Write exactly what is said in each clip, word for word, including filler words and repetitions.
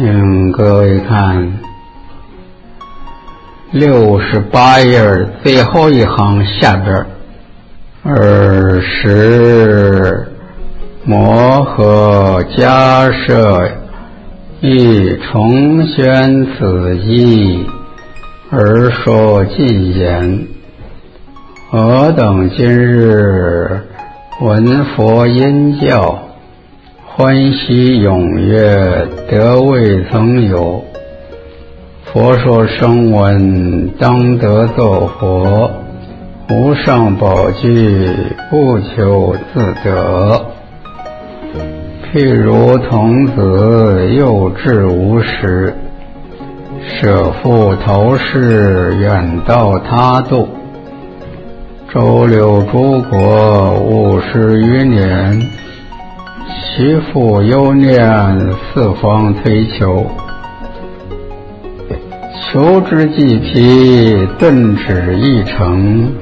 请各位看六十八页最后一行下边，尔时摩诃迦摄亦重宣此义，而说偈言：尔等今日闻佛音教，欢喜踊跃，得未曾有。佛说声闻，当得作佛，无上宝具，不求自得。譬如童子幼稚无识，舍父投世，远到他度，周流诸国五十余年，其父忧念，四方推求，求之既疲，顿止一城，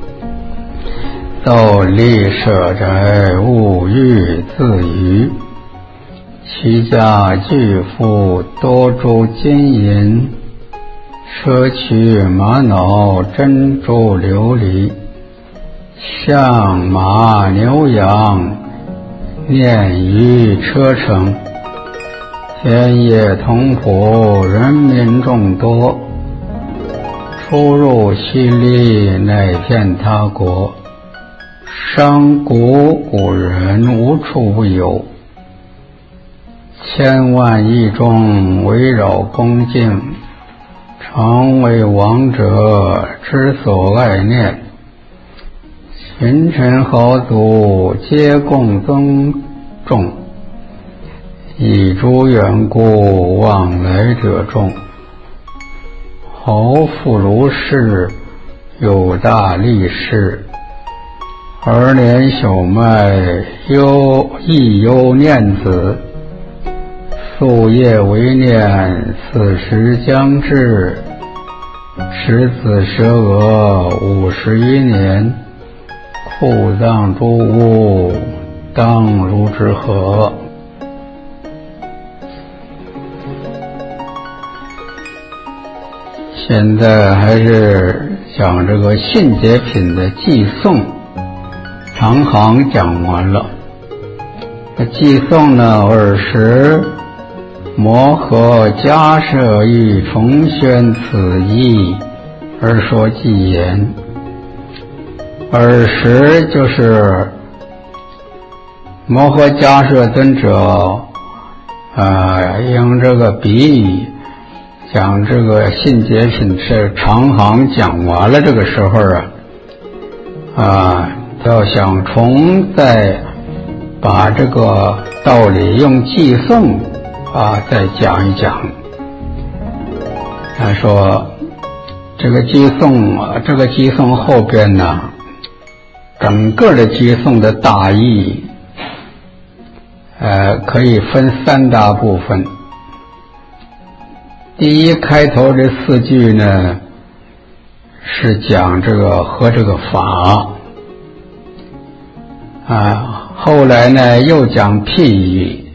造立舍宅，物欲自娱，其家巨富，多诸金银，砗磲玛瑙，珍珠琉璃，象马牛羊，念于车乘，田野同仆，人民众多，出入犀利，乃遍他国，商贾古人无处不有，千万亿众围绕恭敬，常为王者之所爱念，群臣豪族皆共尊重，以诸缘故，往来者众。侯妇卢氏有大力士，儿年朽迈，忧亦忧念子，夙夜为念，此时将至，使子蛇娥五十余年，库藏诸物，当如之何？现在还是讲这个信解品的偈颂，长行讲完了。那偈颂呢，尔时摩诃迦摄亦重宣此义，而说偈言。尔时就是摩诃迦摄尊者呃，用这个比喻讲这个信解品是长行讲完了，这个时候啊啊，要想重再把这个道理用偈颂啊再讲一讲。他说这个偈颂啊，这个偈颂后边呢，整个的偈颂的大意呃，可以分三大部分。第一，开头这四句呢是讲这个和这个法啊，后来呢又讲譬喻，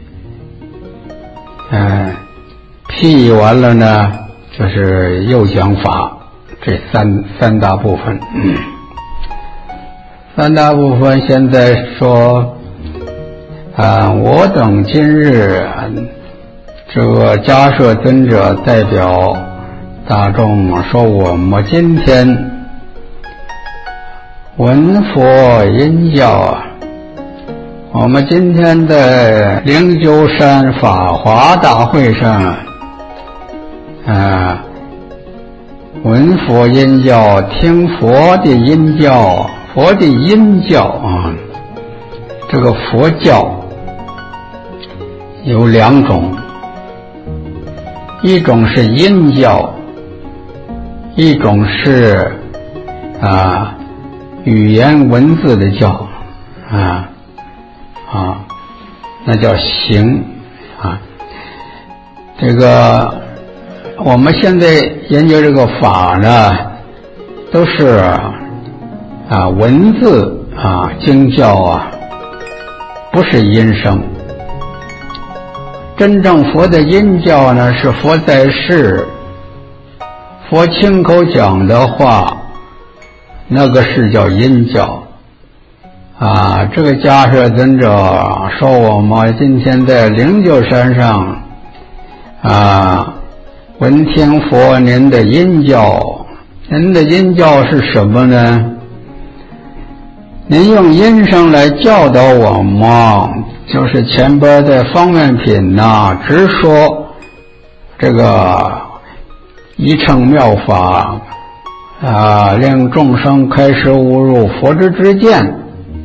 嗯，譬喻完了呢就是又讲法，这三三大部分。嗯，三大部分现在说啊，我等今日这个迦摄尊者代表大众说，我们今天闻佛音教啊，我们今天在灵鹫山法华大会上啊，闻佛音教，听佛的音教，佛的音教啊，这个佛教有两种，一种是音教，一种是啊语言文字的教啊啊，那叫行啊。这个我们现在研究这个法呢，都是啊文字啊经教啊，不是音声。 真正佛的因教呢，是佛在世，佛亲口讲的话，那个是叫因教啊。这个迦叶尊者说，我们今天在灵鹫山上啊，闻听佛您的因教，您的因教是什么呢？您用音声来教导我们，就是前边的方面品呐、啊，直说这个一乘妙法啊，令众生开始悟入佛之知见。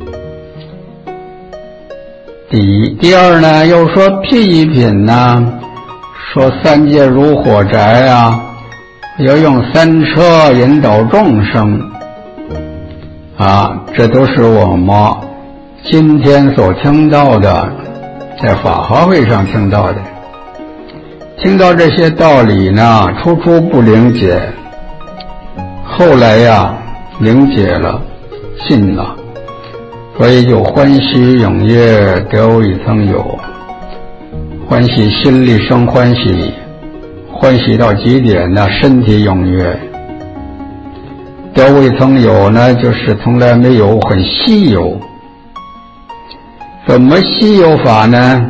第一，第二呢，又说譬喻品呢，说三界如火宅啊，要用三车引导众生啊，这都是我们今天所听到的，在法华会上听到的。听到这些道理呢，初初不理解，后来呀理解了，信了，所以就欢喜踊跃，得未曾有，欢喜心里生欢喜，欢喜到极点呢，身体踊跃。得未曾有呢，就是从来没有，很稀有。怎么稀有法呢？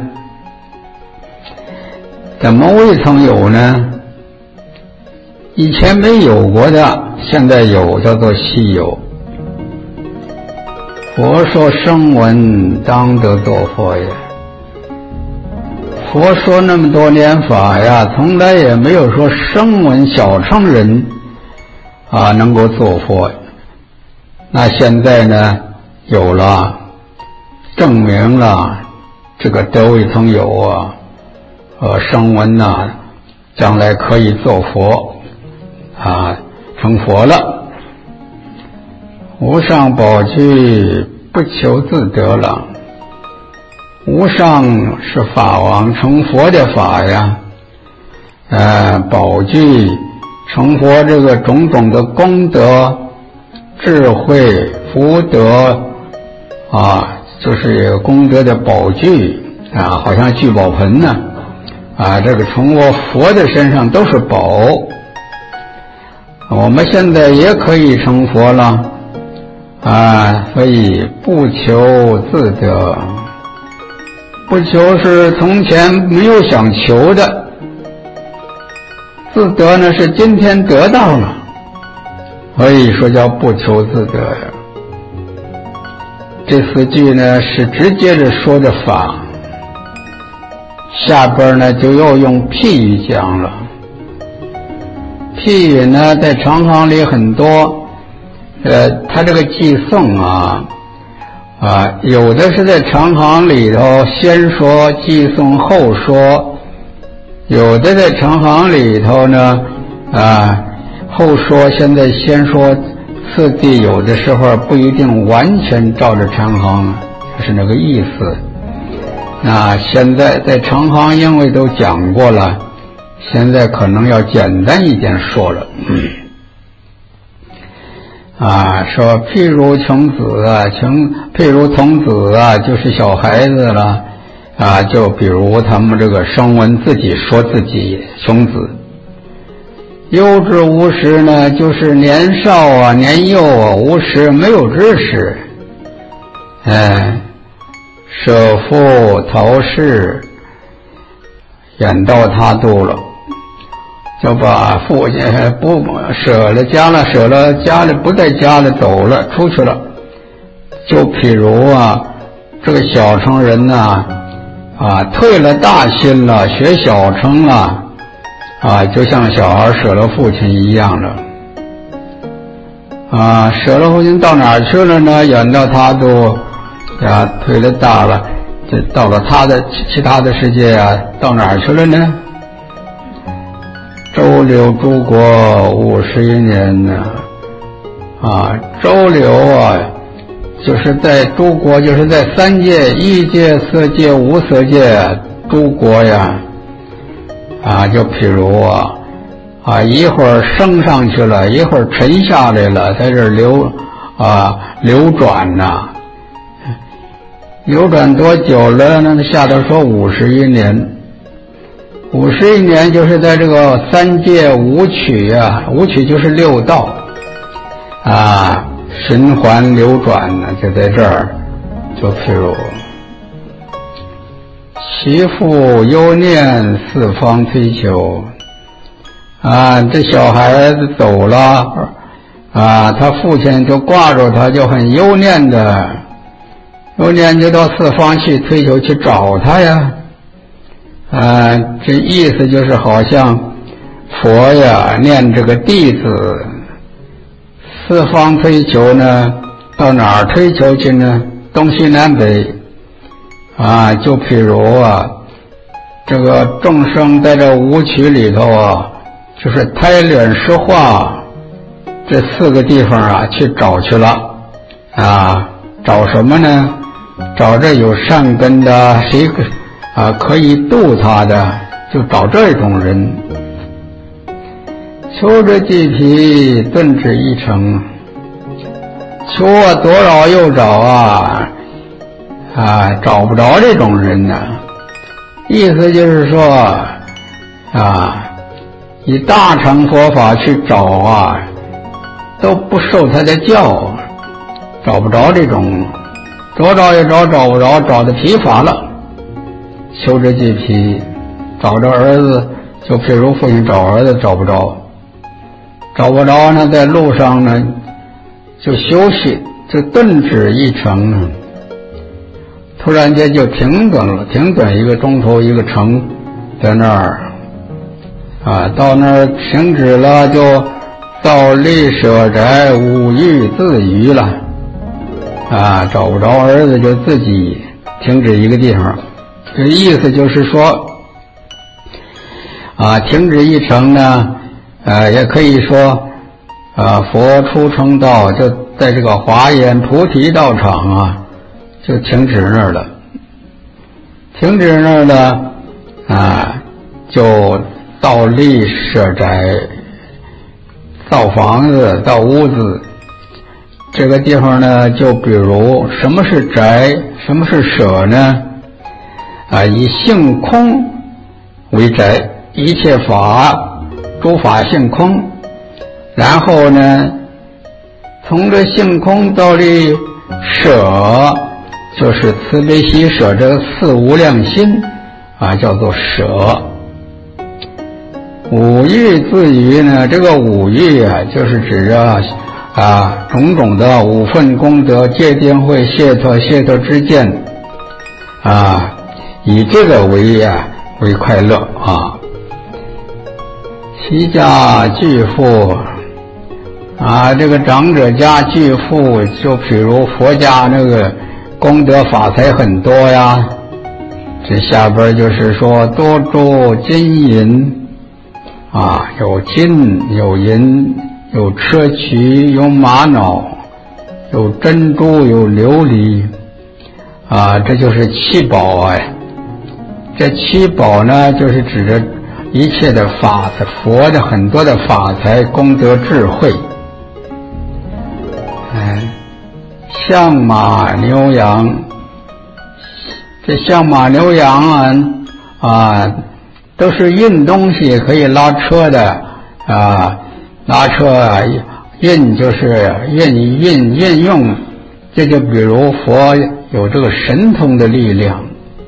怎么未曾有呢？以前没有过的，现在有，叫做稀有。佛说声闻当得作佛也。佛说那么多年法呀，从来也没有说声闻小乘人啊能够做佛。那现在呢有了，证明了这个得未曾有啊，呃声闻呐，将来可以做佛啊，成佛了。无上宝具不求自得了。无上是法王成佛的法呀，呃宝具成佛这个种种的功德、智慧、福德啊，就是功德的宝具啊，好像聚宝盆呢啊，这个从我佛的身上都是宝。我们现在也可以成佛了啊，所以不求自得。不求是从前没有想求的，自得呢是今天得到了，所以说叫不求自得呀。这四句呢是直接的说的法，下边呢就要用譬喻讲了。譬喻呢在长行里很多，呃，他这个寄送啊啊，有的是在长行里头先说寄送后说，有的在长行里头呢啊后说，现在先说，次第有的时候不一定完全照着长行，是那个意思。那现在在长行因为都讲过了，现在可能要简单一点说了。嗯啊，说譬如穷子啊，穷譬如童子啊，就是小孩子了啊，就比如他们这个声闻自己说自己穷子。幼稚无识呢，就是年少啊、年幼啊、无识没有知识，哎，舍父逃世，远道他度了。就把父亲不舍了家了，舍了家了，不在家了，走了，出去了。就譬如啊，这个小乘人呐，啊，退了大心了，学小乘了，啊，就像小孩舍了父亲一样了。啊，舍了父亲到哪儿去了呢？远到他都啊，退了大了，就到了他的其他的世界啊，到哪儿去了呢？周流诸国五十一年呢，啊，周流啊，就是在诸国，就是在三界、一界、色界、无色界诸国呀，啊，就譬如啊，啊，一会儿升上去了，一会儿沉下来了，在这流啊流转呐、啊，流转多久了？那下头说五十一年。 五十亿年就是在这个三界五曲啊，五曲就是六道啊，循环流转呢，就在这儿。就譬如其父忧念四方追求啊，这小孩子走了啊，他父亲就挂着他，就很忧念的，忧念就到四方去追求去找他呀。啊，这意思就是好像佛呀念这个弟子，四方追求呢，到哪儿追求去呢？东西南北啊，就譬如啊，这个众生在这五曲里头啊，就是胎卵湿化这四个地方啊去找去了啊，找什么呢？找这有善根的，谁啊可以度他的，就找这种人。求之既疲，顿之一成。求啊，多找又找啊，啊，找不着这种人呢。意思就是说，啊，以大乘佛法去找啊，都不受他的教，找不着这种，找找也找找不着，找的疲乏了。求之既疲，找着儿子，就譬如父亲找儿子找不着，找不着呢，在路上呢。就休息，就顿止一程，突然间就停顿了，停顿一个钟头一个程，在那儿啊，到那儿停止了，就到立舍宅五欲自娱了啊，找不着儿子就自己停止一个地方，这意思就是说啊，停止一程呢，呃，也可以说。啊，佛出成道就在这个华严菩提道场啊，就停止那儿了。停止那儿呢，啊，就到立舍宅，造房子，造屋子。这个地方呢，就比如什么是宅，什么是舍呢？啊，以性空为宅，一切法，诸法性空。然后呢，从这性空到这舍，就是慈悲喜舍这个四无量心啊，叫做舍。五欲自娱呢，这个五欲啊，就是指着啊种种的五分功德、戒定慧、解脱、解脱之见啊，以这个为啊为快乐啊。其家巨富。啊，这个长者家巨富，就比如佛家那个功德法财很多呀。这下边就是说多诸金银啊，有金有银，有砗磲，有玛瑙，有珍珠，有琉璃啊，这就是七宝啊。这七宝呢，就是指着一切的法财，佛的很多的法财、功德、智慧。哎，象马牛羊，这象马牛羊啊啊，都是运东西可以拉车的啊，拉车啊，运就是运运运用，这就比如佛有这个神通的力量。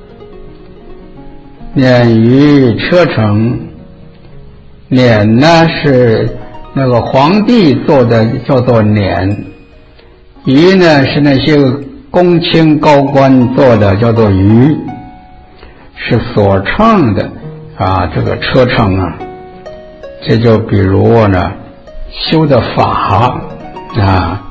辇于车乘，辇呢是那个皇帝做的，叫做辇。鱼呢是那些公卿高官做的，叫做鱼，是所乘的啊，这个车乘啊，这就比如呢修的法啊，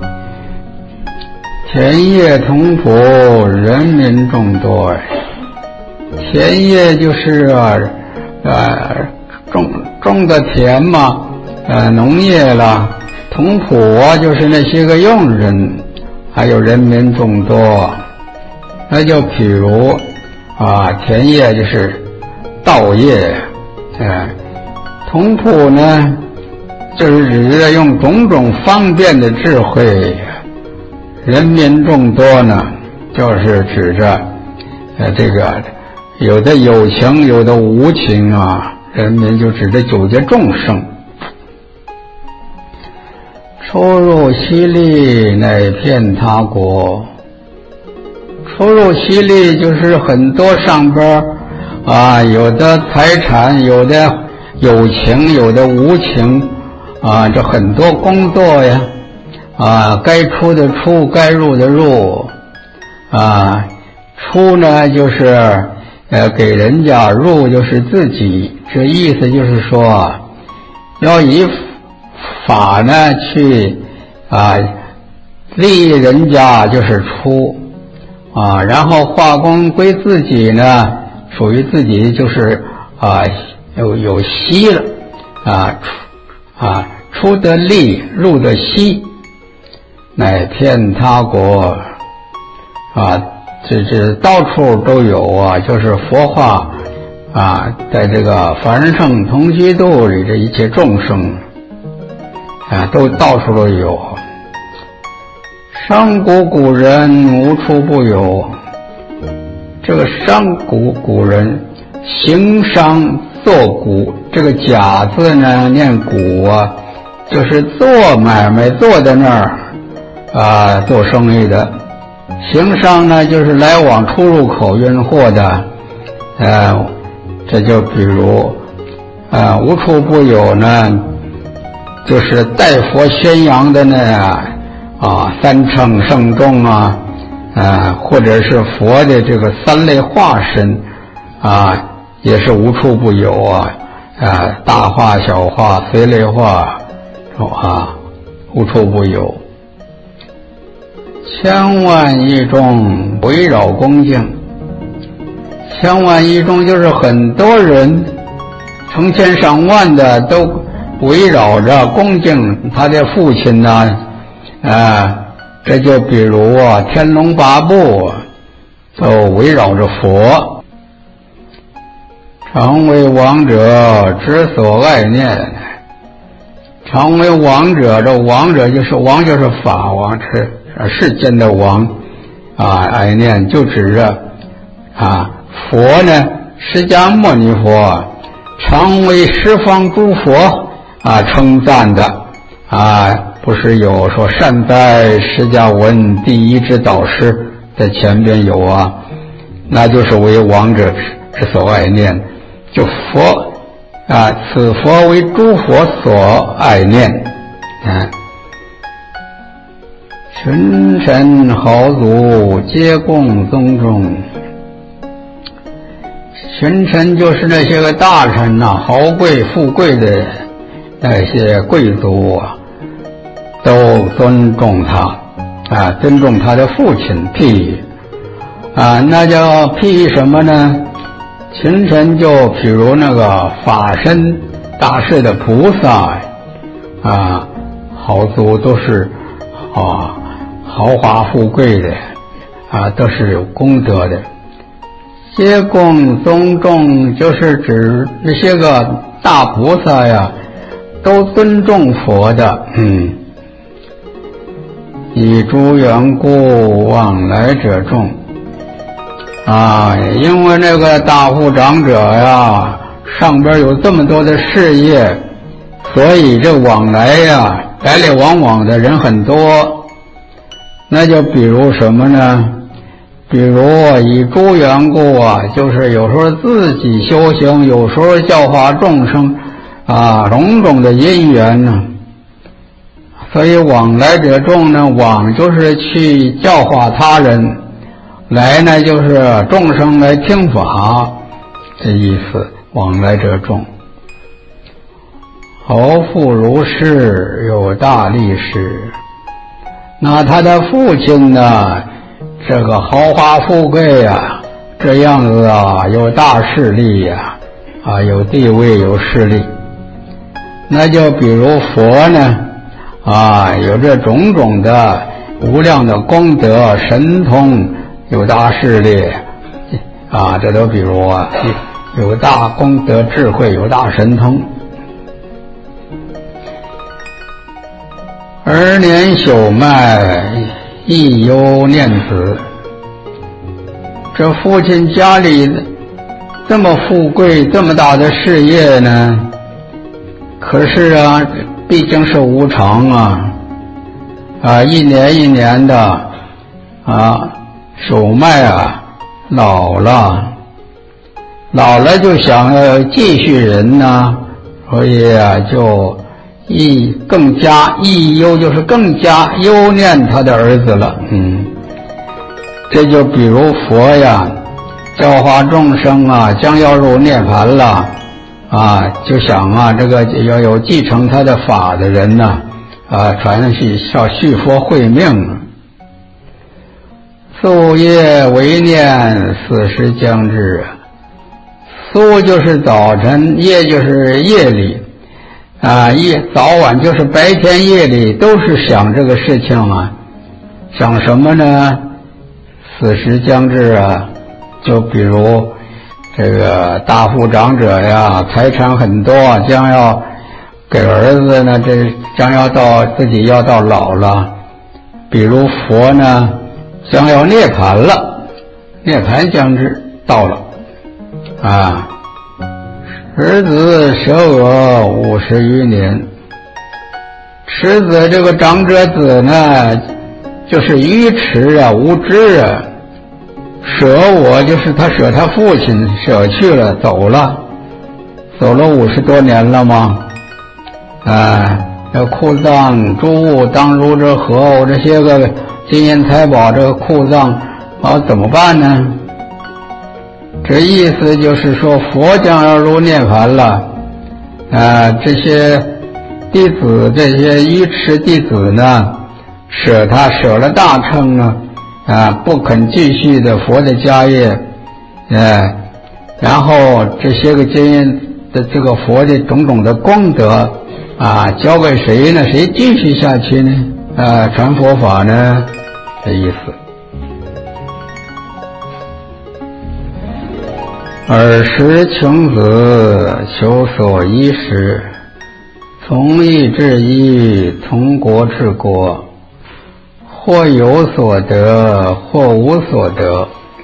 田业同普，人民众多。田业就是啊呃种种的田嘛，呃农业啦。同普啊，就是那些个用人，还有人民众多。那就譬如啊，田业就是稻业，哎，同普呢，就是指着用种种方便的智慧。人民众多呢，就是指着呃这个有的有情，有的无情啊，人民就指的九界众生。出入西利，乃遍他国。出入西利就是很多上边啊，有的财产，有的有情，有的无情啊，这很多工作呀，啊，该出的出，该入的入，啊，出呢就是呃给人家，入就是自己，这意思就是说，要以法呢去啊利益人家就是出啊，然后化功归自己呢，属于自己就是啊有有息了啊出啊出得利，入得息，乃遍他国啊，这这到处都有啊，就是佛化啊，在这个凡圣同居度里这一切众生啊，都到处都有。上古古人无处不有。这个上古古人行商做古，这个甲字呢念古啊，就是做买卖坐在那儿啊做生意的。行商呢就是来往出入口运货的，呃，这就比如啊无处不有呢，就是代佛宣扬的呢啊三乘圣众啊，啊或者是佛的这个三类化身啊，也是无处不有啊，啊大化小化随类化啊无处不有。千万亿众围绕恭敬，千万亿众就是很多人，成千上万的都围绕着恭敬他的父亲呢，啊，这就比如啊，天龙八部都围绕着佛，常为王者之所爱念。常为王者，这王者就是王就是法王，是世间的王啊，爱念就指着啊佛呢，释迦牟尼佛常为十方诸佛啊称赞的啊，不是有说善哉释迦文第一之导师在前边有啊，那就是为王者之所爱念，就佛啊，此佛为诸佛所爱念啊。群臣豪族皆共宗中，群臣就是那些个大臣呐、啊，豪贵富贵的那些贵族啊，都尊重他啊，尊重他的父亲譬啊，那叫譬什么呢？群臣就譬如那个法身大士的菩萨啊，豪族都是啊豪华富贵的啊，都是有功德的。皆共宗重就是指那些个大菩萨呀，都尊重佛的，嗯。以诸缘故，往来者众啊，因为那个大户长者呀，上边有这么多的事业，所以这往来呀，来来往往的人很多。那就比如什么呢？比如以诸缘故啊，就是有时候自己修行，有时候教化众生啊，种种的因缘呢。所以往来者众呢，往就是去教化他人，来呢就是众生来听法，这意思。往来者众，侯父如是，有大力士。那他的父亲呢，这个豪华富贵啊，这样子啊，有大势力呀，啊，有地位有势力。那就比如佛呢，啊，有这种种的无量的功德神通，有大势力啊，这都比如啊，有大功德智慧，有大神通。儿年朽迈，亦忧念子。这父亲家里这么富贵这么大的事业呢，可是啊毕竟是无常啊啊一年一年的啊手脉啊老了老了就想要继续人呢，所以啊就一更加一忧，就是更加忧念他的儿子了。嗯，这就比如佛呀教化众生啊将要入涅槃了啊，就想啊这个要有继承他的法的人呢啊传续要续佛慧命。夙夜为念，死时将至。夙就是早晨，夜就是夜里啊，夜早晚就是白天夜里都是想这个事情啊。想什么呢？死时将至啊，就比如这个大富长者呀，财产很多，将要给儿子呢，这将要到自己要到老了。比如佛呢将要涅槃了，涅槃将至到了啊，持子舍我五十余年。持子这个长者子呢，就是愚痴啊，无知啊。舍我就是他舍他父亲，舍去了，走了，走了五十多年了吗？啊，这库藏诸物当如之何？我这些个金银财宝，这个库藏啊怎么办呢？这意思就是说，佛将要入涅槃了，啊，这些弟子，这些愚痴弟子呢，舍他舍了大乘呢，啊，不肯继续的佛的家业，哎，然后这些个经验的这个佛的种种的功德啊，交给谁呢？谁继续下去呢？啊，传佛法呢？这意思。尔时穷子求所依时，从义至义，从国治国，或有所得，或无所得。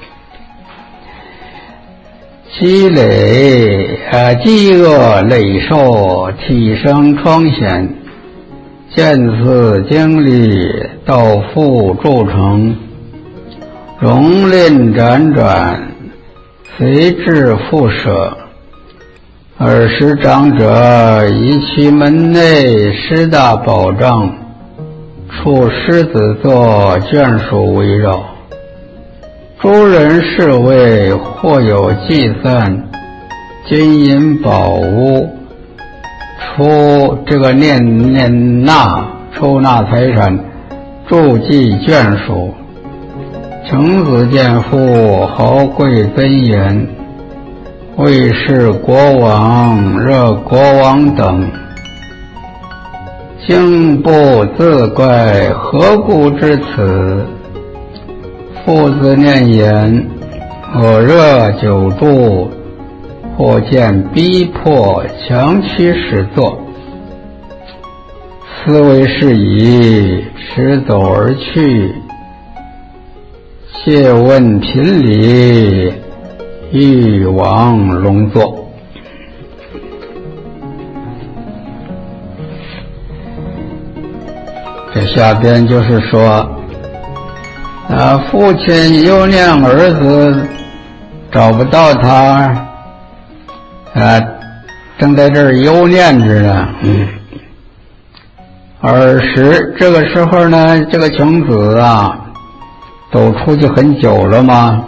积累啊，饥饿累受，体生疮癣，见此经历，道复铸成，熔炼辗转，随至复舍。尔时长者以其门内师大宝藏，处狮子座眷属围绕，诸人侍卫，或有计散，金银宝物，出这个念念纳抽纳财产，助祭眷属。穷子见父豪贵尊严，为是国王热国王等，竟不自怪，何故至此？父子念言，我热久住，或见逼迫，强驱始作。思为是矣，驰走而去。借问贫礼，欲往龙座。这下边就是说，啊，父亲忧念儿子找不到他，啊，正在这儿忧念着呢。嗯，尔时这个时候呢，这个穷子啊，走出去很久了吗？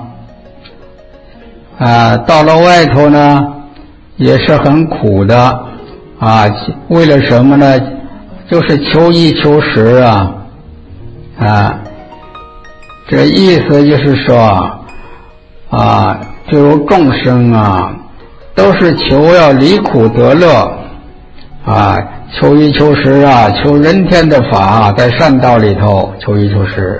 啊，到了外头呢，也是很苦的啊。为了什么呢？就是求衣求食啊，啊，这意思就是说，啊，就如众生啊，都是求要离苦得乐，啊，求衣求食啊，求人天的法，在善道里头求衣求食。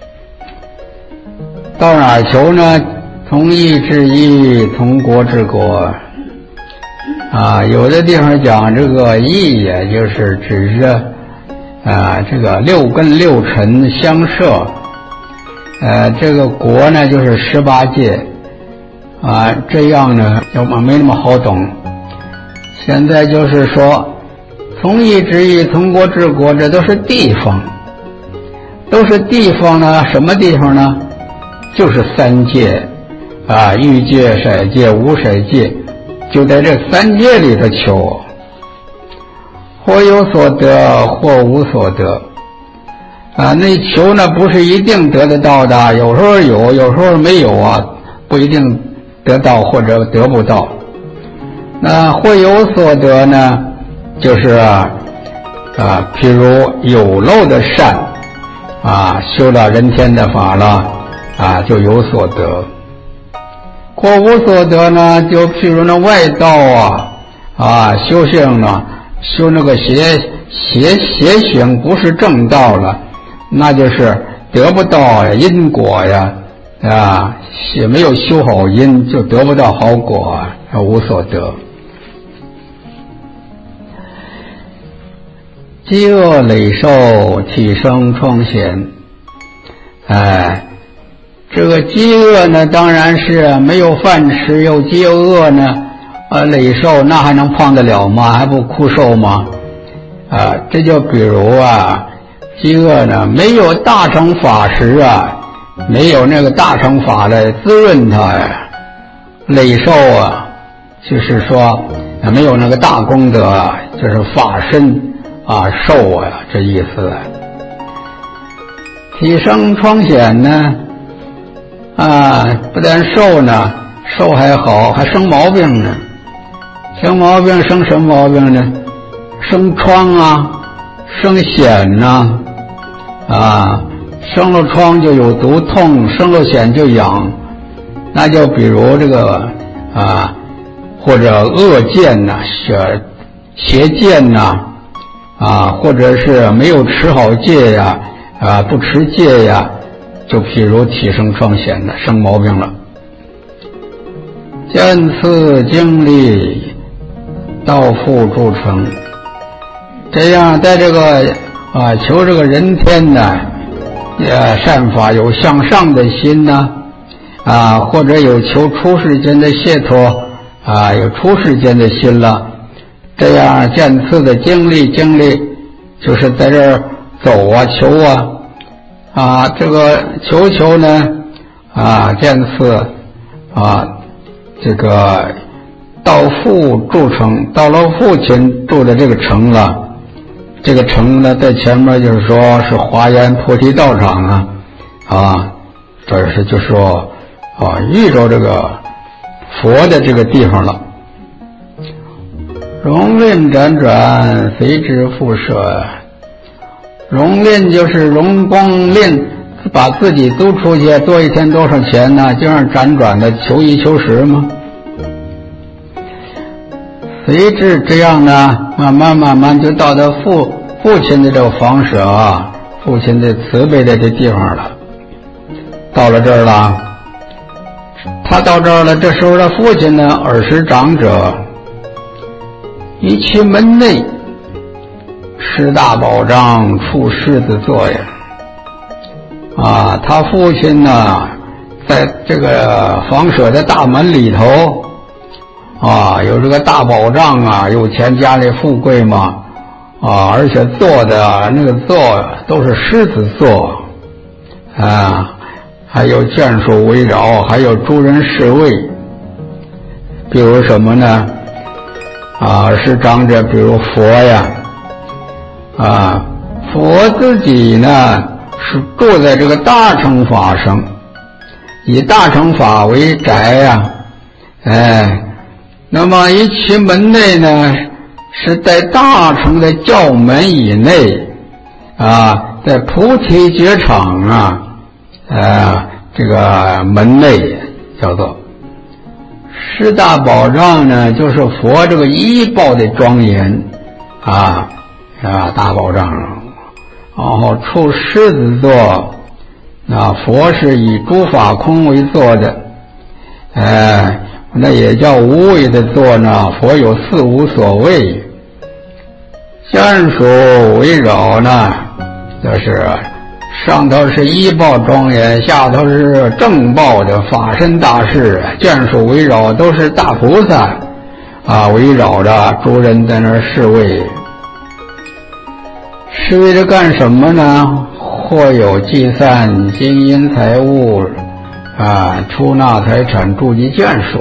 到哪儿求呢？从义治义，从国治国。啊，有的地方讲这个义，也就是指着啊这个六根六尘相摄。呃，这个国呢，就是十八界。 啊，这样呢要么没那么好懂。现在就是说，从义治义，从国治国，这都是地方，都是地方呢。什么地方呢？就是三界啊，欲界、色界、无色界，就在这三界里头求，或有所得，或无所得啊。那求呢，不是一定得得到的，有时候有，有时候没有啊，不一定得到或者得不到。那或有所得呢，就是啊，啊譬如有漏的善啊，修了人天的法了啊，就有所得。或无所得呢，就譬如那外道啊啊修行呢，修那个邪邪邪行，不是正道了，那就是得不到因果呀啊，也没有修好因，就得不到好果啊，无所得。饥饿累受，体生疮癣。哎，这个饥饿呢，当然是没有饭吃，又饥饿呢，呃，累受，那还能胖得了吗？还不枯瘦吗？啊，这就比如啊，饥饿呢，没有大乘法时啊，没有那个大乘法来滋润它呀，累受啊，就是说没有那个大功德啊，就是法身啊，受啊，这意思啊。体生疮癣呢，啊，不但受呢，受还好，还生毛病呢。生毛病生什么毛病呢？生疮啊，生癣呐，啊，生了疮就有毒痛，生了癣就痒。那就比如这个啊，或者恶见呐，邪邪见呐。啊，或者是没有持好戒呀，啊，不持戒呀，就譬如体生疮癣了，生毛病了。见次经历，道复铸成，这样在这个啊求这个人天呢，也善法有向上的心呢，啊，或者有求出世间的解脱啊，有出世间的心了。这样见次的经历，经历就是在这儿走啊，求啊，啊，这个求求呢，啊，见次啊，这个到父住城，到了父亲住的这个城了，这个城呢，在前面就是说是华严菩提道场啊，啊，这是就说啊，遇着这个佛的这个地方了。容令辗转，随之复舍。容令就是容光令，把自己租出去，多一天多少钱呢？就让辗转的求一求十嘛。随之这样呢，慢慢慢慢就到了父父亲的这个房舍啊，父亲的慈悲的这地方了。到了这儿了，他到这儿了，这时候的父亲呢，耳识长者。于其门内，十大宝障处狮子座呀！啊，他父亲呢，在这个房舍的大门里头，啊，有这个大宝障啊，有钱家里富贵嘛，啊，而且坐的那个座都是狮子座，啊，还有眷属围绕，还有诸人侍卫。比如什么呢？啊，是长者，比如佛呀，啊，佛自己呢是住在这个大乘法上，以大乘法为宅呀，哎，那么以其门内呢是在大乘的教门以内，啊，在菩提觉场啊，啊，这个门内叫做。十大宝障呢，就是佛这个一报的庄严啊啊，大宝障，然后处狮子座，啊，佛是以诸法空为座的，哎，那也叫无为的座呢。佛有四无所谓，眷属围绕呢，就是上头是医报庄严，下头是正报的法身大士，眷属围绕，都是大菩萨啊，围绕着诸人在那儿侍卫。是为了干什么呢？或有计散金银财物啊，出纳财产，助及眷属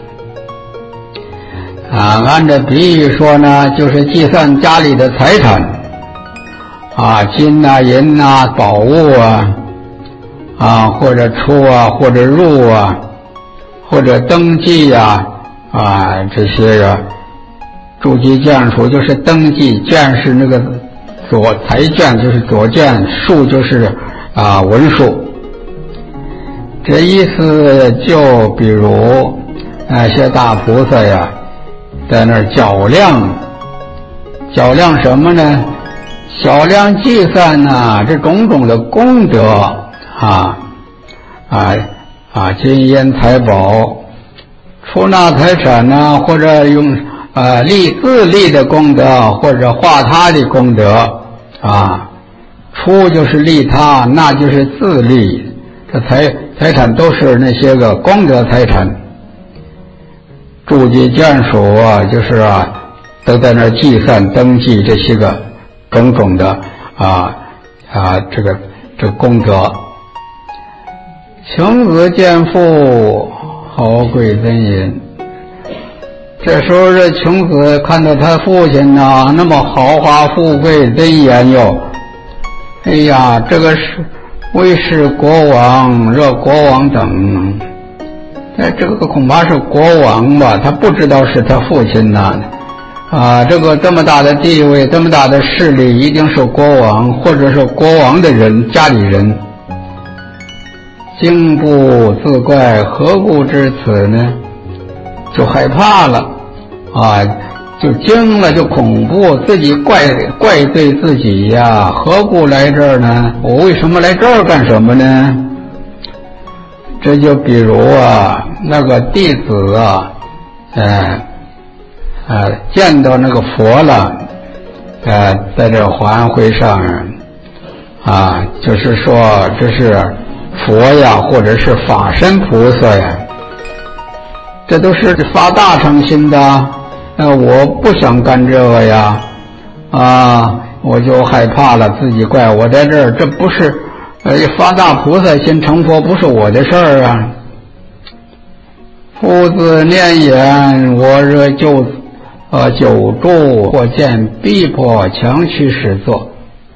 啊。按照比喻说呢，就是计算家里的财产啊，金呐、银呐、宝物啊，啊，或者出啊，或者入啊，或者登记呀，啊，这些个助及眷属就是登记，眷是那个左财眷，就是左眷，数就是啊文数。这意思就比如那些大菩萨呀，在那儿较量，较量什么呢？较量计算呢，这种种的功德啊啊啊，金银财宝，出纳财产呢，或者用啊利自利的功德，或者化他的功德啊，出就是利他，那就是自利。这财财产都是那些个功德财产。助及眷属啊，就是啊，都在那儿计算登记这些个种种的啊啊这个这个功德。穷子见父，豪贵珍银。这时候这穷子看到他父亲呐、啊、那么豪华富贵珍严哟，哎呀，这个是威势国王、热国王等，哎，这个恐怕是国王吧？他不知道是他父亲呐，啊，这个这么大的地位、这么大的势力，一定是国王或者是国王的人、家里人。惊不自怪，何故至此呢？就害怕了，啊，就惊了，就恐怖，自己怪怪罪自己呀，何故来这儿呢？我为什么来这儿干什么呢？这就比如啊，那个弟子啊，呃，呃，见到那个佛了，呃，在这华严会上啊，就是说这是佛呀，或者是法身菩萨呀，这都是发大乘心的。呃，我不想干这个呀，啊，我就害怕了，自己怪我在这儿，这不是呃发大菩萨心成佛，不是我的事儿啊。夫子念言，我若就呃久住，或见逼迫，强驱始作。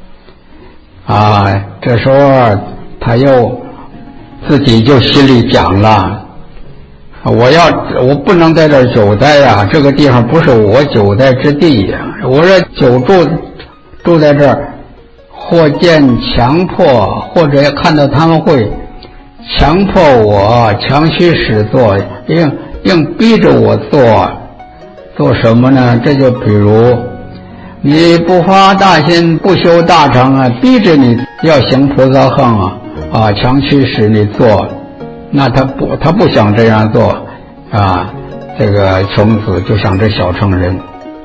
啊，这时候他又自己就心里讲了，我要我不能在这儿久待呀，这个地方不是我久待之地呀。我这久住住在这儿，或见强迫，或者看到他们会强迫我，强驱使做，硬硬逼着我做，做什么呢？这就比如你不发大心，不修大乘啊，逼着你要行菩萨行啊，啊，强驱使你做，那他不他不想这样做啊。这个穷子就想这小乘人，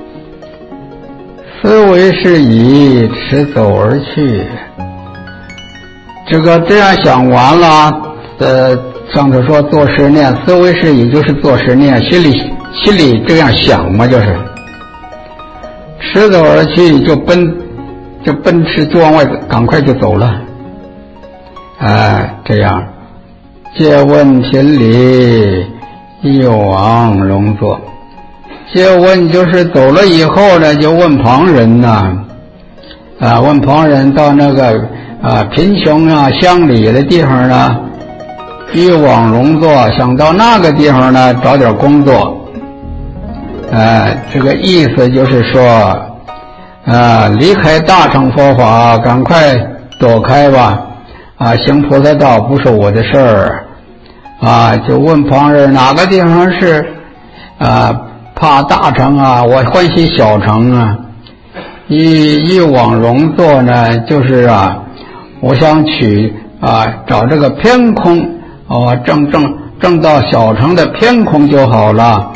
思维是以驰走而去。这个这样想完了，呃，上头说做十念，思维是以就是做十念，心里心里这样想嘛，就是驰走而去，就奔就奔驰就往外赶快就走了。哎，这样借问品理，又往容坐。借问就是走了以后呢，就问旁人呐，啊，问旁人到那个啊贫穷啊乡里的地方呢，又往容坐，想到那个地方呢找点工作。呃，这个意思就是说，啊，离开大乘佛法，赶快躲开吧。啊，行菩萨道不是我的事儿。啊，就问旁人哪个地方是啊怕大乘啊，我欢喜小乘啊。一一往容坐呢，就是啊，我想取啊找这个偏空，哦，正正正到小乘的偏空就好了。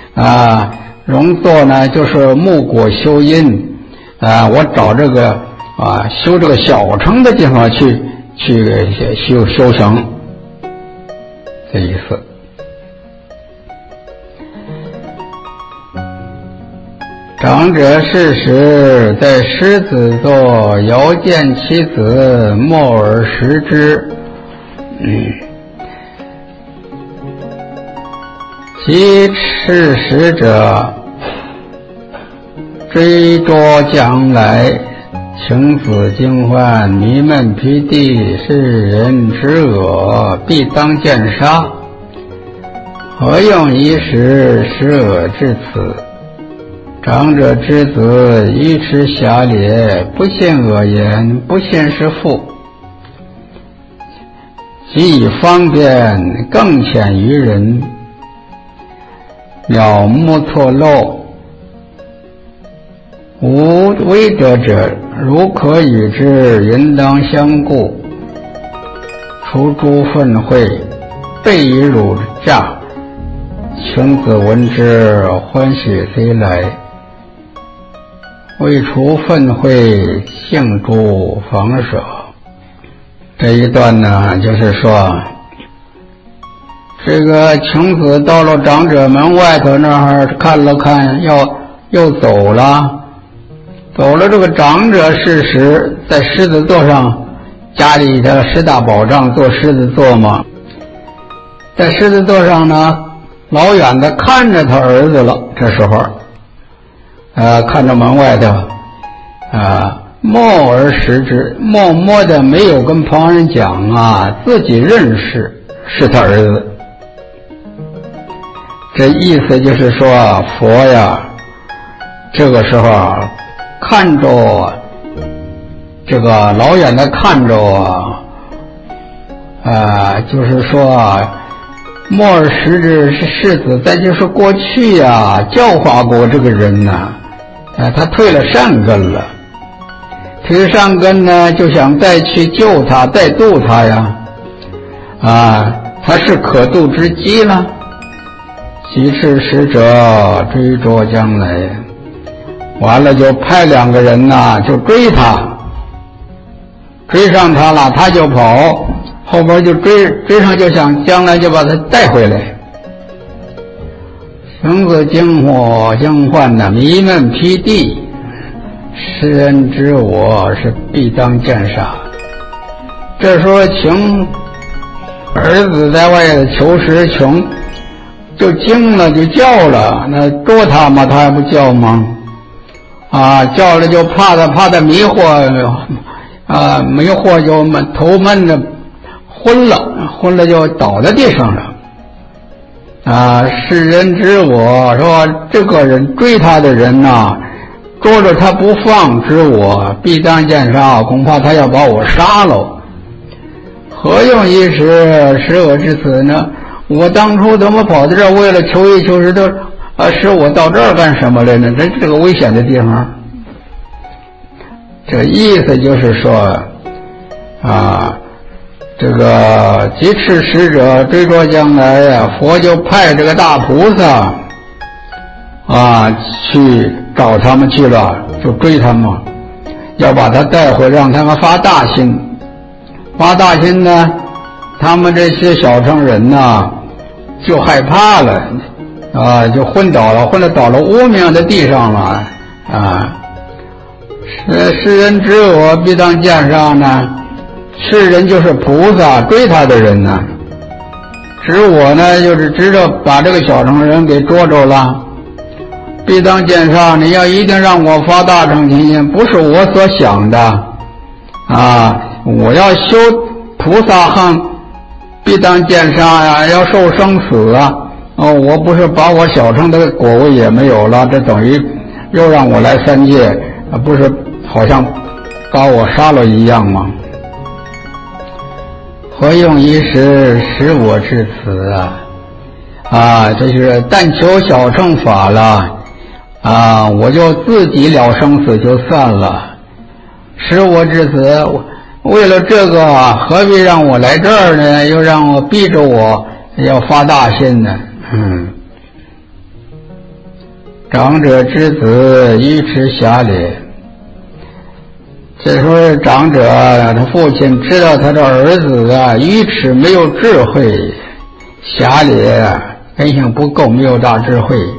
啊，容坐呢就是木果修因，啊，我找这个啊，修这个小乘的地方去去修修行，这意思。长者逝时，在狮子座，遥见其子，默而食之。嗯，及逝时者，追捉将来，情子惊唤，迷闷披地，世人之恶，必当见杀。何用一时，使恶至此？长者之子，愚痴狭劣，不信恶言，不信是父。即以方便，更浅于人，了目错漏。无为者者，如可与之，应当相顾。除诸愤恚，备以辱诈。情子闻之，欢喜虽来。为除愤恚，性诸防舍。这一段呢，就是说，这个情子到了长者门外头那儿看了看，要又走了。走了，这个长者逝时，在狮子座上，家里的十大宝藏做狮子座嘛，在狮子座上呢，老远的看着他儿子了。这时候，呃，看着门外头，啊，默而食之，默默的没有跟旁人讲啊，自己认识是他儿子。这意思就是说，佛呀，这个时候啊，看着这个老远的看着啊，呃，就是说啊，默而食之是世子，再就是过去呀、啊、教化过这个人呐、啊，呃，他退了善根了，退了善根呢，就想再去救他，再度他呀，啊，他是可度之机了。即是使者追捉将来，完了就派两个人呐，就追他，追上他了，他就跑，后边就追追上，就想将来就把他带回来。情子惊火惊唤的迷闷披地，世人知我是必当见杀。这时候情儿子在外头求食穷，就惊了，就叫了，那捉他嘛，他还不叫吗？啊，叫了就怕他，怕他迷惑，啊，迷惑就闷头闷的昏了，昏了就倒在地上了。啊，世人知我说这个人追他的人呐、啊，捉着他不放，知我必当见杀，恐怕他要把我杀了。何用一时，使我至此呢？我当初怎么跑到这儿，为了求一求食都啊，使我到这儿干什么来呢？这这个危险的地方。这意思就是说，啊，这个即斥使者追捉将来呀，佛就派这个大菩萨啊去找他们去了，就追他们，要把他带回，让他们发大心。发大心呢，他们这些小乘人呐，就害怕了，啊，就昏倒了，昏倒倒了无名的地上了，啊，世世人知我必当见杀呢，世人就是菩萨追他的人呢，知我呢就是知道把这个小乘人给捉着了，必当见杀，你要一定让我发大乘心心，不是我所想的，啊，我要修菩萨行。必当见杀呀，要受生死啊！哦，我不是把我小乘的果位也没有了，这等于又让我来三界，不是好像把我杀了一样吗？何用一时，使我至此啊！啊，这是但求小乘法了啊，我就自己了生死就算了，使我至此。为了这个，何必让我来这儿呢？又让我逼着我要发大心呢？嗯，长者之子愚痴狭劣， 这时候长者他父亲知道他的儿子啊愚痴没有智慧，狭劣，根性不够，没有大智慧，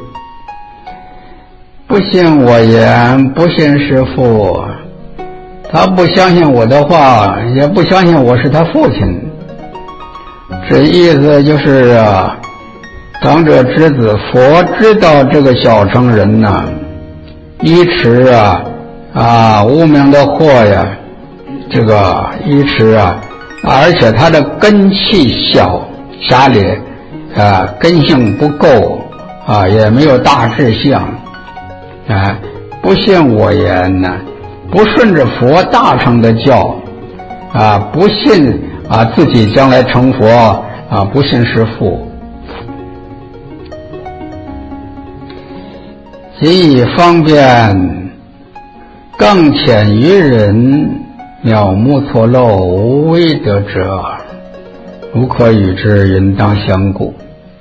不信我言，不信师父，他不相信我的话，也不相信我是他父亲。这意思就是啊，长者之子佛知道这个小乘人呐、啊，愚痴啊啊无名的祸呀，这个愚痴啊，而且他的根气小狭劣啊，根性不够啊，也没有大志向啊，不信我言呢，不顺着佛大乘的教啊，不信啊自己将来成佛啊，不信师父。即以方便更浅于人，渺目错漏，无为得者，无可与之，应当相顾。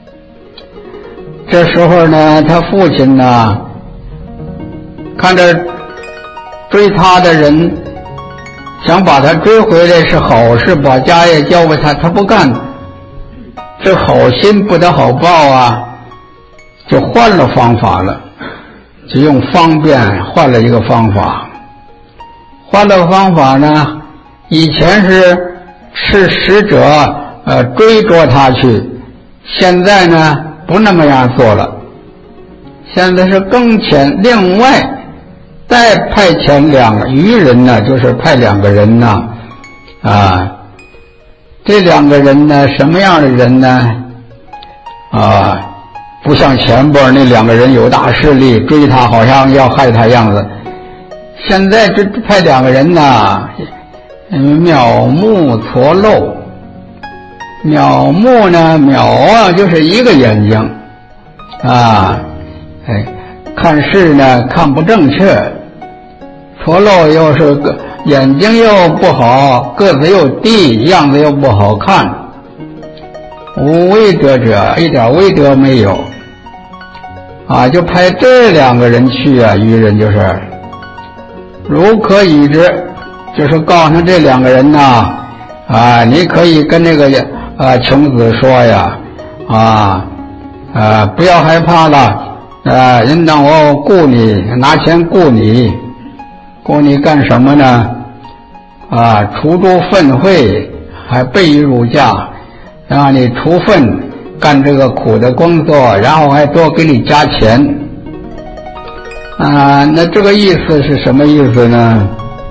这时候呢，他父亲呢，看着追他的人想把他追回来是好事，把家业交给他，他不干，这好心不得好报啊，就换了方法了，就用方便换了一个方法。换了方法呢，以前是是使者呃追着他去，现在呢不那么样做了，现在是更前，另外再派遣两个余人呢，就是派两个人呢啊，这两个人呢什么样的人呢啊，不像前边那两个人有大势力追他，好像要害他样子。现在这派两个人呢，渺目错漏。渺目呢，渺啊就是一个眼睛啊，哎，看事呢看不正确，错漏又是个眼睛又不好，个子又低，样子又不好看，无为德者，一点威德没有啊，就派这两个人去啊，愚人就是如可与之，就是告诉这两个人呐啊，你可以跟那个啊穷子说呀啊啊不要害怕了啊，应当我雇你，拿钱雇你，雇你干什么呢？啊，除诸粪秽，还备于儒家，让你除粪干这个苦的工作，然后还多给你加钱。啊，那这个意思是什么意思呢？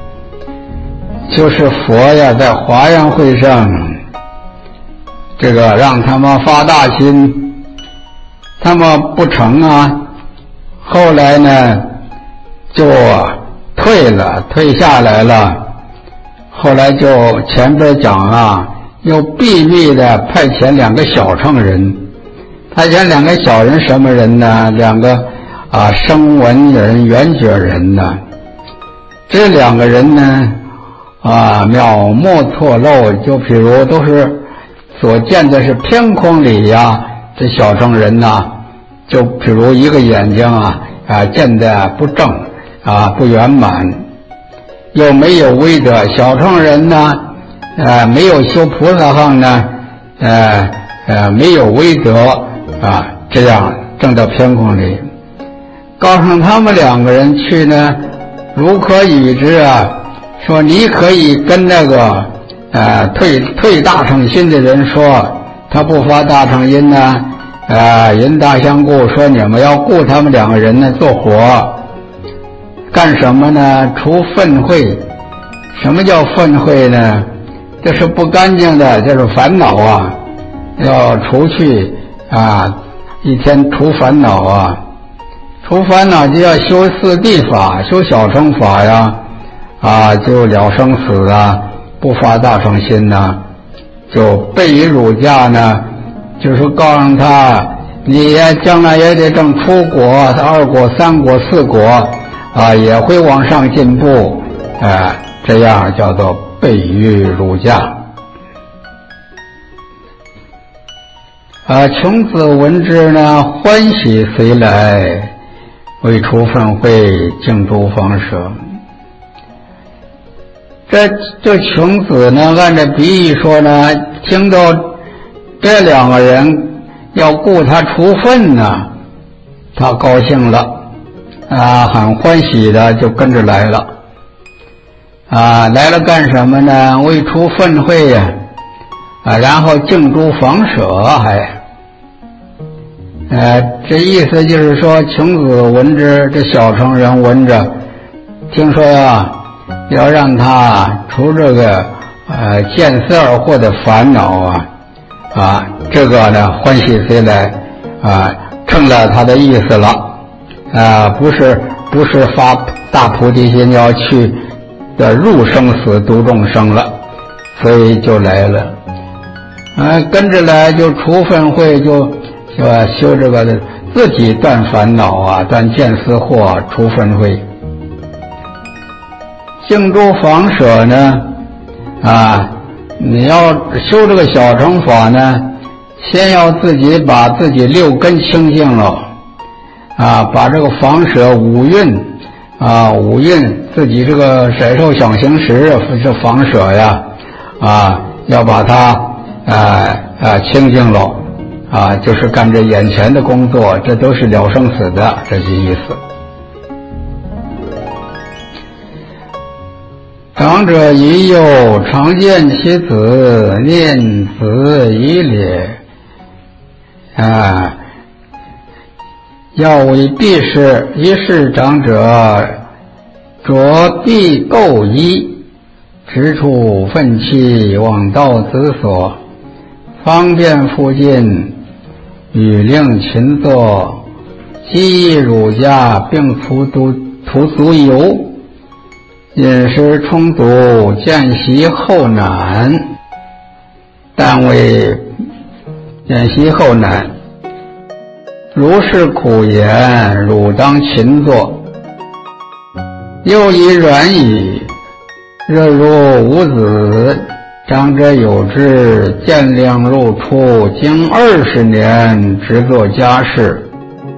就是佛呀在华严会上这个让他们发大心，他们不成啊，后来呢就退了，退下来了，后来就前边讲啊，又秘密的派遣两个小乘人，派遣两个小人什么人呢？两个啊声闻人、缘觉人呢，这两个人呢啊渺目错漏，就比如都是所见的是偏空里呀，这小乘人呐，就比如一个眼睛啊啊见的不正啊不圆满，又没有威德，小乘人呢呃没有修菩萨行呢呃呃没有威德啊，这样正到偏空里，告诉他们两个人去呢，如可与之啊，说你可以跟那个呃退退大乘心的人说，他不发大乘音呢，呃人大相顾，说你们要顾他们两个人呢做活，干什么呢？除粪秽。什么叫粪秽呢？这是不干净的，这是烦恼啊，要除去啊，一天除烦恼啊，除烦恼就要修四谛法，修小乘法呀，啊，就了生死啊，不发大乘心呐，就备于儒家呢，就是告诉他，你也将来也得正出国，二国、三国、四国啊，也会往上进步，啊，这样叫做备于儒家。啊，穷子闻之呢，欢喜随来，为除粪秽，净诸方舍。 这这穷子呢，按照比喻说呢，听到这两个人要雇他除粪呢，他高兴了啊，很欢喜的就跟着来了啊，来了干什么呢？为除粪秽呀啊，然后敬诸房舍还。呃，这意思就是说，穷子闻之，这小城人闻着，听说呀，要让他除这个呃见色而惑的烦恼啊，啊，这个呢欢喜随来啊，成了他的意思了啊，不是不是发大菩提心要去的入生死度众生了，所以就来了，啊，跟着来就除粪秽就。是吧？修这个自己断烦恼啊，断见思惑，除粪秽。净诸房舍呢，啊，你要修这个小乘法呢，先要自己把自己六根清净了，啊，把这个房舍五蕴啊，五蕴自己这个色受想行识这房舍呀，啊，要把它啊啊清净了。啊，就是干这眼前的工作，这都是了生死的，这些意思。长者遗幼，常见其子，念子以礼。啊，要为避世，一世长者着必垢衣，直处粪气，往道子所，方便附近。与令勤作，积儒家，并涂涂涂足油，饮食充足，见习后难。但为见习后难，如是苦言，汝当勤作。又以软语，热如无子。长者有志，见量入出，经二十年，直做家事。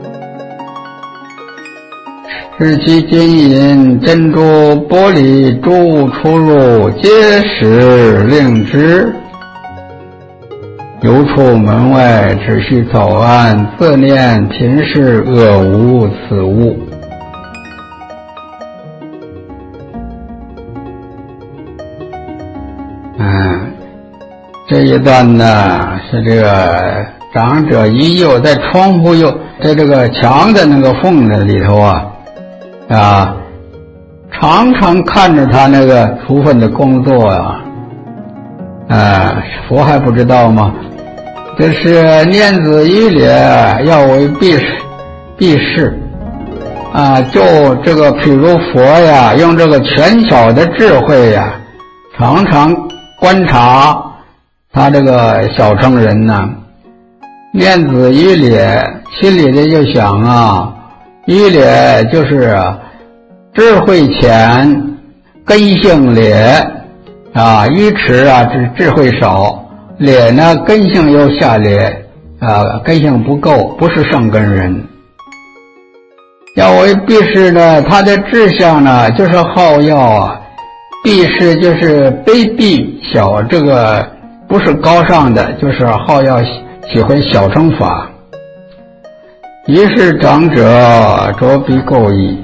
使其金银、珍珠、玻璃、诸物出入，皆使令之。游出门外，只需早安，自念贫士恶无此物。嗯，这一段呢是这个长者遗幼，在窗户右，在这个墙的那个缝的里头啊啊，常常看着他那个除粪的工作啊，啊，佛还不知道吗？这是念子以礼，要为避世避世啊，就这个譬如佛呀，用这个权巧的智慧呀，常常观察他这个小乘人呢，念子以礼，心里的就想啊，以礼就是智慧浅，根性劣啊，愚痴啊，智智慧少，劣呢根性又下劣啊，根性不够，不是上根人。要为避世呢，他的志向呢就是好要啊。避世就是卑鄙小，这个不是高尚的，就是好要喜欢小乘法。一是长者着必垢衣，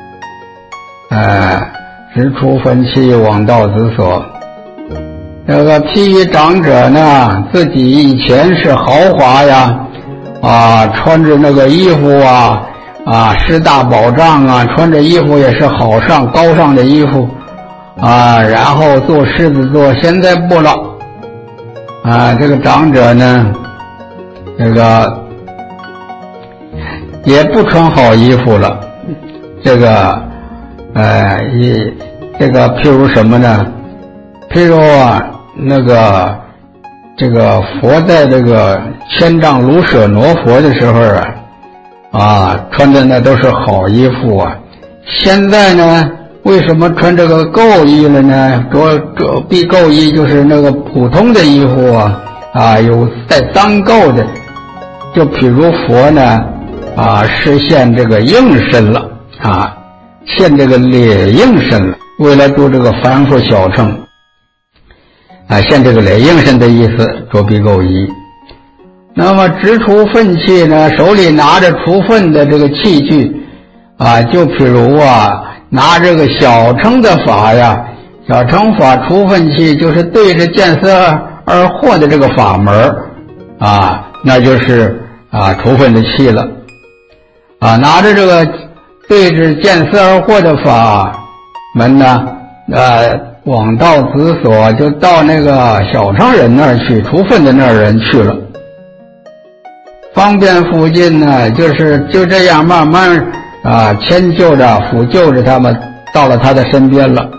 呃，直出粪气，往道子所。这个譬喻长者呢，自己以前是豪华呀，啊，穿着那个衣服啊，啊，十大宝藏啊，穿着衣服也是好上高尚的衣服。啊，然后做狮子座，现在不了。啊，这个长者呢，这个也不穿好衣服了。这个，呃，一这个譬如什么呢？譬如啊，那个这个佛在这个千丈卢舍罗佛的时候啊，啊，穿的那都是好衣服啊。现在呢？为什么穿这个垢衣了呢？着着必垢衣就是那个普通的衣服啊，啊，有带脏垢的，就譬如佛呢，啊，是现这个应身了啊，现这个脸应身了， 为了度这个凡夫小乘啊，现这个来应身的意思，着必垢衣。那么直除粪器呢，手里拿着除粪的这个器具啊，就譬如啊，拿这个小乘的法呀，小乘法除粪器就是对着见色而惑的这个法门啊，那就是啊除粪的器了啊，拿着这个对着见色而惑的法门呢，呃，往到子所，就到那个小乘人那儿去，除粪的那儿人去了。方便附近呢，就是就这样慢慢啊迁就着抚救着他们，到了他的身边了。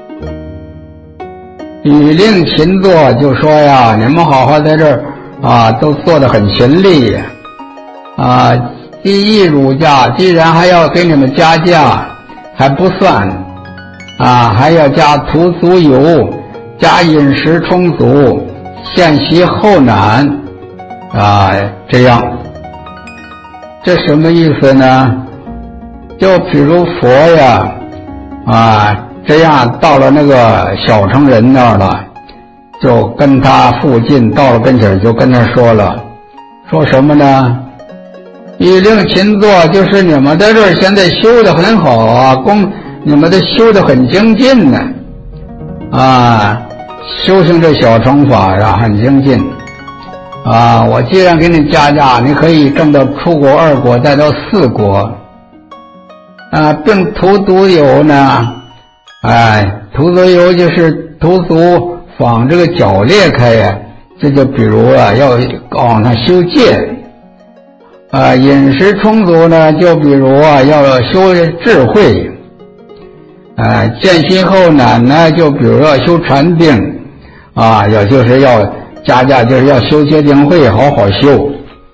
语令勤作，就说呀，你们好好在这儿啊，都做得很勤力啊。第一乳价，既然还要给你们加价，还不算啊，还要加涂足油，加饮食充足，献习后难啊，这样，这什么意思呢？就比如佛呀，啊，这样到了那个小乘人那儿了，就跟他附近到了跟前，就跟他说了，说什么呢？语令勤作，就是你们在这儿现在修得很好啊，功你们的修得很精进呢，啊，修行这小乘法呀很精进。啊，我既然给你加价，你可以挣到出国二国，再到四国。啊，并涂足油呢，哎，涂足油就是涂足仿这个脚裂开呀，这就比如啊，要往上修戒。啊，饮食充足呢，就比如啊，要修智慧。啊，见心后难呢，就比如要修禅定。啊，也就是要加价，就是要修戒定慧，好好修。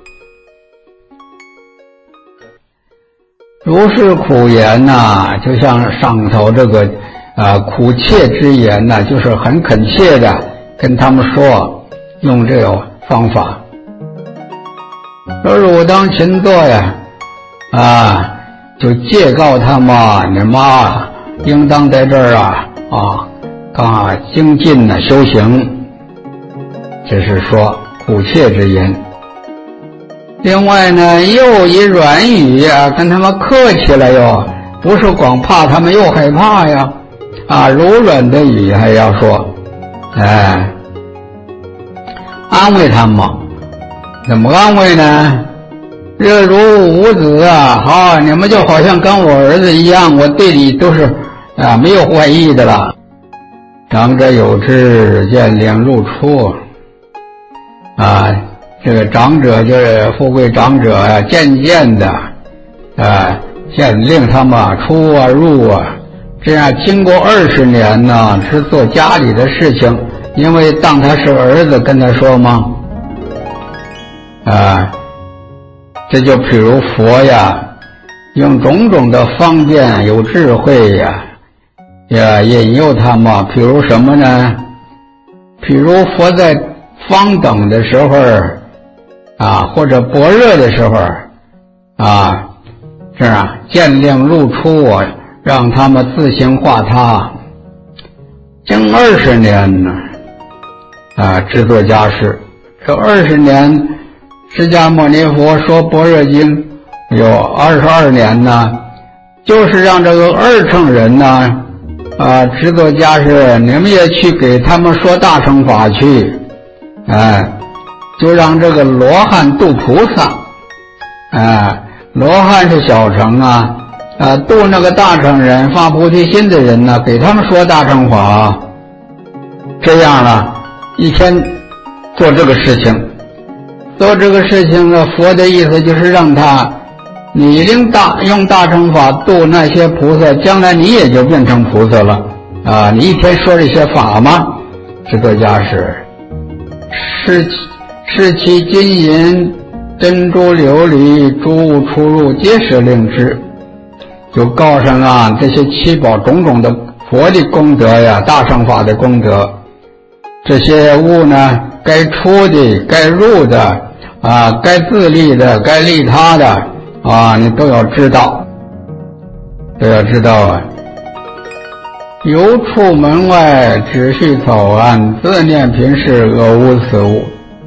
如是苦言呐、啊，就像上头这个啊苦切之言呐、啊，就是很恳切的跟他们说，用这个方法。说汝当勤作呀，啊，就戒告他们，你妈应当在这儿啊啊啊精进呢修行，这是说苦切之言。另外呢，又以软语呀跟他们客气了哟，不是光怕他们又害怕呀，啊，柔软的语还要说，哎，安慰他们。怎么安慰呢？热如无子啊，好，你们就好像跟我儿子一样，我对你都是啊没有坏意的了。长者有志，见领入出啊。这个长者就是富贵长者啊，渐渐的啊，先令他们出啊入啊，这样经过二十年呢，是做家里的事情，因为当他是儿子跟他说吗？啊，这就譬如佛呀，用种种的方便有智慧呀，也引诱他们。譬如什么呢？譬如佛在方等的时候啊，或者般若的时候啊，这样见令入出，让他们自行化他，经二十年呢，啊，制作家事。这二十年，释迦牟尼佛说般若经有二十二年呢，就是让这个二乘人呢，啊，制作家事，你们也去给他们说大乘法去，哎。就让这个罗汉度菩萨，啊，罗汉是小乘啊，啊，度那个大乘人发菩提心的人呢，给他们说大乘法，这样了，一天做这个事情，做这个事情呢，佛的意思就是让他，你用大用大乘法度那些菩萨，将来你也就变成菩萨了啊！你一天说这些法吗？制作家是是。是其金银珍珠琉璃诸物出入皆是令之，就告上啊这些七宝种种的佛的功德呀，大乘法的功德，这些物呢，该出的该入的啊，该自利的该利他的啊，你都要知道，都要知道啊。 犹出门外，只须草庵，自念贫事，俄无此物。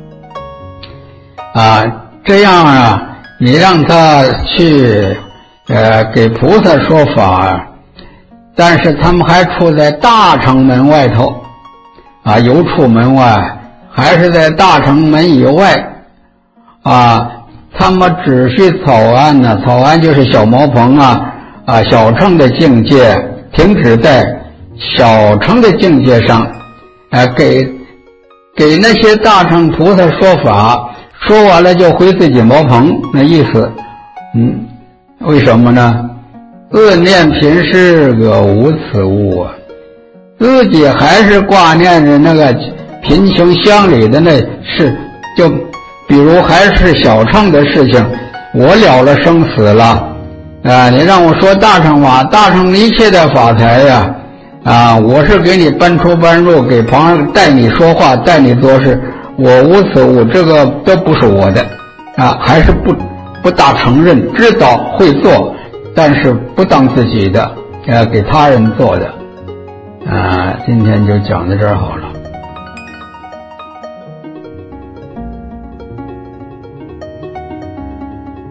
啊，这样啊，你让他去呃给菩萨说法，但是他们还处在大城门外头啊，犹出门外，还是在大城门以外啊。他们只需草庵呢，草庵就是小茅棚啊啊，小乘的境界停止在小乘的境界上，啊，给给那些大乘菩萨说法，说完了就回自己茅棚，那意思，嗯，为什么呢？自念贫事，俄无此物啊，自己还是挂念着那个贫穷乡里的那事，就比如还是小乘的事情，我了了生死了啊！你让我说大乘法，大乘一切的法财呀，啊，我是给你搬出搬入，给旁人带你说话，带你做事，我无此物，这个都不是我的啊，还是不不大承认，知道会做，但是不当自己的，呃，给他人做的啊。今天就讲到这儿好了。